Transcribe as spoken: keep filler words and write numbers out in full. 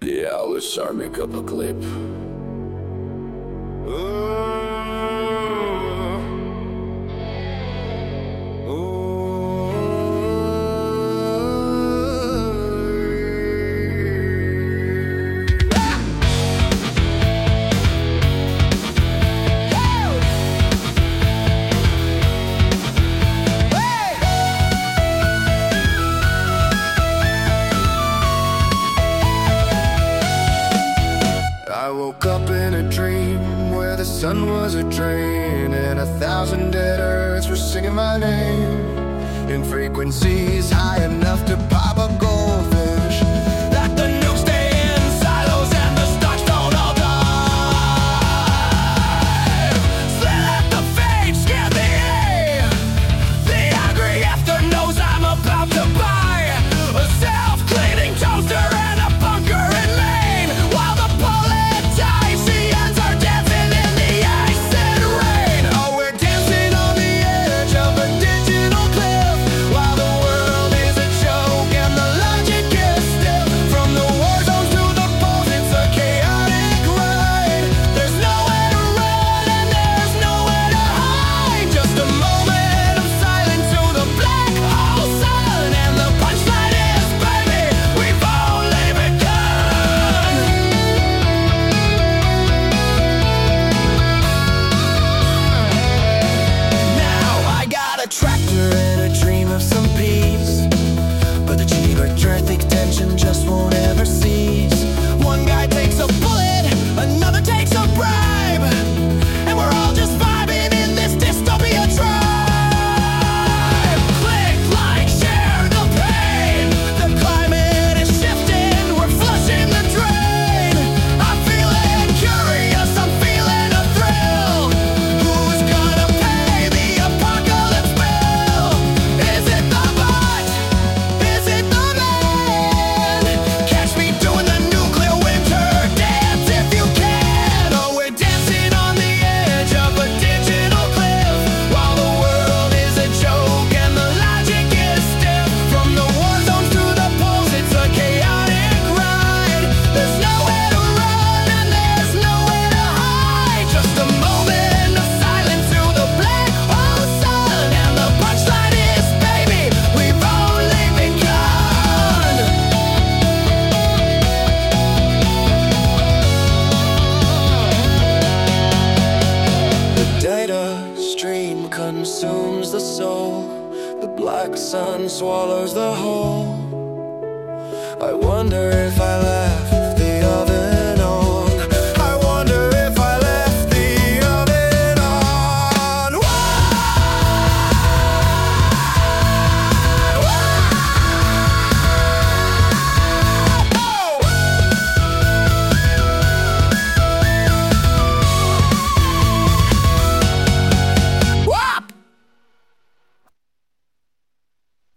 Yeah, let's start make up a clip. I woke up in a dream where the sun was a drain and a thousand dead earths were singing my name in frequencies high enough to pop a goldfish. That the nukes stay in silos and the stocks don't all die. Still let the fate scare the A. The angry after knows I'm about to buy a self-cleaning toaster and a bunker in Maine while the politicians are dancing in the acid rain. Oh, we're dancing on the edge of a digital cliff while the world is a joke and the logic is stiff. From the war zones to the poles, it's a chaotic ride. There's nowhere to run and there's nowhere to hide. Just a moment of silence to the black hole sun, and the punchline is, baby, we've only begun. Now I got a tractor and a dream of some peace, but the cheaper traffic tension just won't ever cease. One guy takes a bullet, another takes a bribe, and we're all just vibing in this dystopia tribe. Click, like, share the pain. The climate is shifting, we're flushing the drain. I'm feeling curious, I'm feeling a thrill. Who's gonna pay the apocalypse bill? Is it the bot? Is it the man? Catch me doing the nuclear winter dance if you can. Oh, we're dancing on the edge of a digital cliff while the world is a joke and the logic is stiff. From the war zones to the poles, it's a chaotic ride. There's nowhere to run and there's nowhere to hide. Just a moment of silence to the black hole sun, and the punchline is, baby, we've only begun. The data stream consumes the soul. The black sun swallows the whole. I wonder if I